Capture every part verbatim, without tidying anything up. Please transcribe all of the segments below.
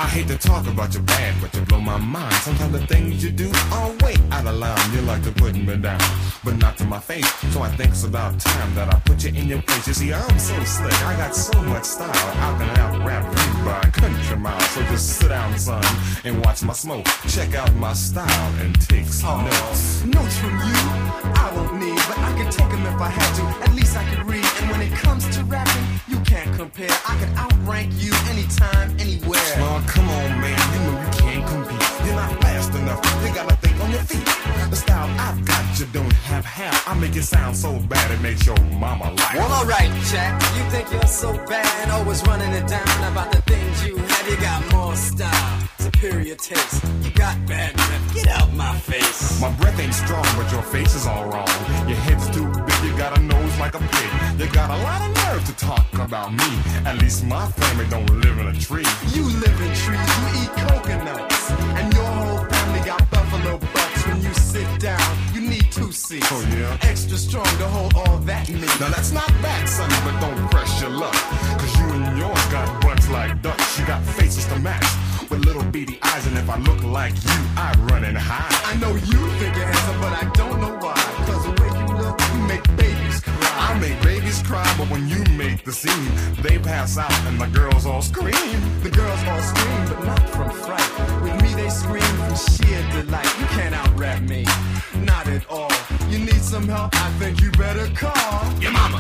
hate to talk about your bad, but you blow my mind. Sometimes the things you do are way out of line. You like to put me down, but not to my face. So I think it's about time that I put you in your place. You see, I'm so slick, I got so much style. I can out-rap you by a country mile. So just sit down, son, and watch my smoke. Check out my style and take some oh, notes. Notes from you, I won't need, but I can take them if I had to. At least I can read. And when it comes to rapping, you can't compare. I can outrank you anytime, anywhere. Oh, come on, man, you know you can't compete. You're not fast enough, you gotta think on your feet. The style I've got, you don't have half. I make it sound so bad, it makes your mama laugh. Well, alright, Jack, you think you're so bad, always running it down about the things you have. You got more style, superior taste. You got bad breath, get out my face. My breath ain't strong, but your face is all wrong. Your head's too big, you got a nose like a pig. You got a lot of nerve to talk about me. At least my family don't live in a tree. You live in trees, you eat coconuts, and your whole family got buffalo butts. When you sit down, you need two seats. Oh yeah? Extra strong to hold all that meat. Now that's not bad, son, but don't press your luck. Cause you and yours got butts like ducks. You got faces to match with little beady eyes, and if I look like you, I'd run and hide. I know you think you're handsome, but I don't know why. Cause the way you look, you make babies cry. I make babies cry, but when you make the scene, they pass out and the girls all scream. The girls all scream, but not from fright. With me they scream from sheer delight. You can't out-rap me, not at all. You need some help, I think you better call your mama.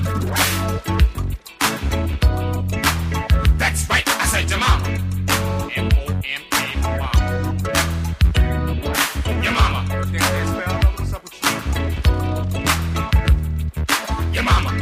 That's right, I said your mama. M O M A, mama. Your mama. What's up with you? Your mama.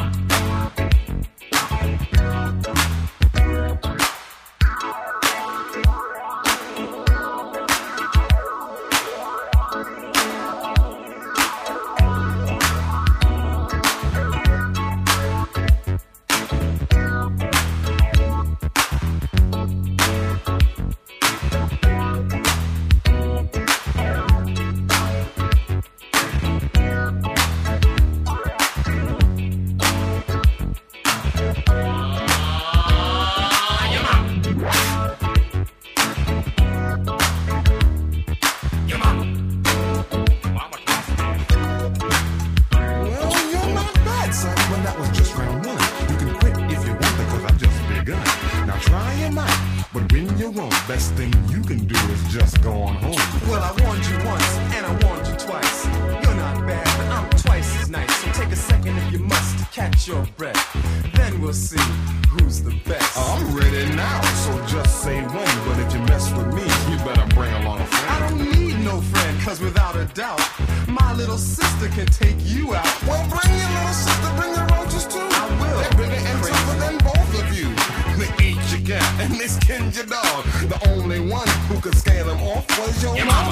Best thing you can do is just go on home. Well, I warned you once, and I warned you twice. You're not bad, but I'm twice as nice. So take a second if you must to catch your breath. Then we'll see who's the best. I'm ready now, so just say when. But if you mess with me, you better bring along a friend. I don't need no friend, cause without a doubt, my little sister can take you out. Well, bring your little sister, bring your roaches too. I will. They're bigger and tougher than both of you. They eat your cat and they skin your dog. The only one who could scare them off was your, your mama.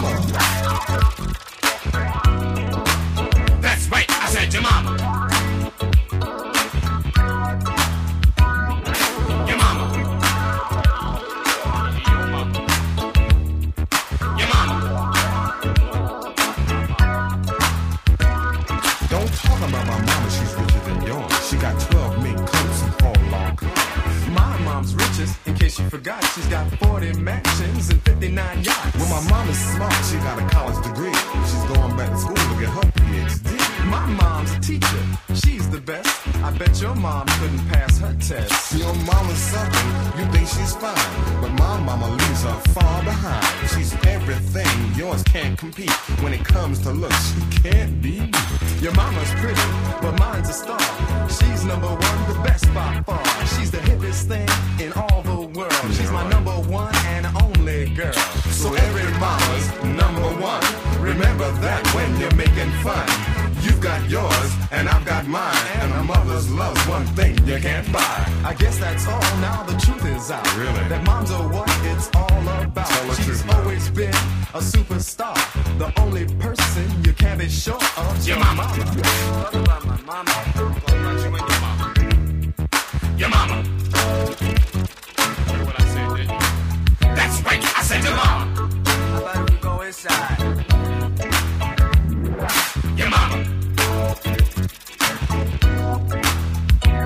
mama. That's right, I said your mama. Your mama. Your mama. Don't talk about my mama, she's richer than yours. She got twelve mink coats and four long cars. My mom's richest, in case you forgot, she's got forty mansions and fifty-nine yachts. Well, my mom is smart, she got a college degree. She's going back to school to get her P H D. My mom's a teacher, she's the best. I bet your mom couldn't pass her test. Your mama's something, you think she's fine, but my mama leaves her far behind. She's everything, yours can't compete. When it comes to looks, she can't be beat. Your mama's pretty, but mine's a star. She's number one, the best by far. She's the hippest thing in all the world. She's my number one and only girl. So every mama's number one. Remember that when you're making fun. You've got yours and I've got mine, and a mother's love's one thing you can't buy. I guess that's all. Now the truth is out. Really? That moms are what it's all about. Tell the She's truth, man. always been a superstar. The only person you can't be sure of is Your your mama. mama. Talk about my mama. Talk about you and your mama. Your mama. Hear what I said, didn't you? That's right, I said your mama. How about if we go inside? Your mama.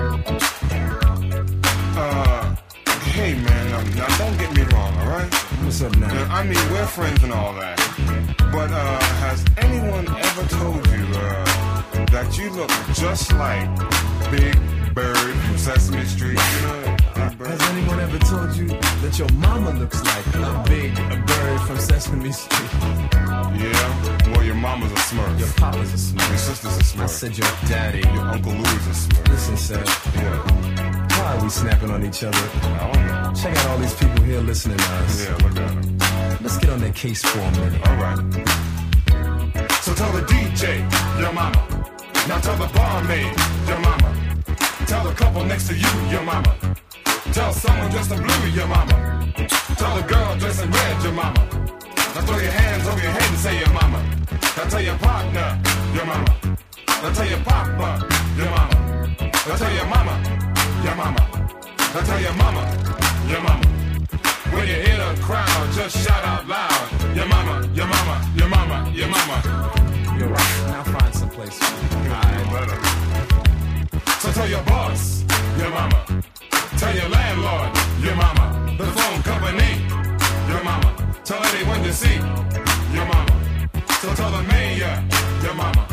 Uh, hey man, now, now don't get me wrong, alright? I'm a What's up now? now? I mean, we're friends and all that. But uh, has anyone ever told you uh, that you look just like Big Bird from Sesame Street? You know, Big Bird? Has anyone ever told you that your mama looks like a big a bird from Sesame Street? Yeah? Well, your mama's a Smurf. Your papa's a Smurf. Your sister's a Smurf. I said your daddy. Your Uncle Louie's a Smurf. Listen, Seth. Yeah. Why are we snapping on each other? I don't know. Check out all these people here listening to us. Yeah, look at them. Let's get on their case for a minute. All right. So tell the D J, your mama. Now tell the barmaid, your mama. Tell the couple next to you, your mama. Tell someone dressed in blue, your mama. Tell the girl dressed in red, your mama. Now throw your hands over your head and say your mama. Now tell your partner, your mama. Now tell your papa, your mama. Now tell your mama, your mama. Now tell your mama, your mama. When you hear the crowd, just shout out loud. Your mama, your mama, your mama, your mama. You're right. Now find some place for you. Alright. So tell your boss, your mama. Tell your landlord, your mama. The phone company, your mama. Tell anyone you see, your mama. So tell the mayor, your mama.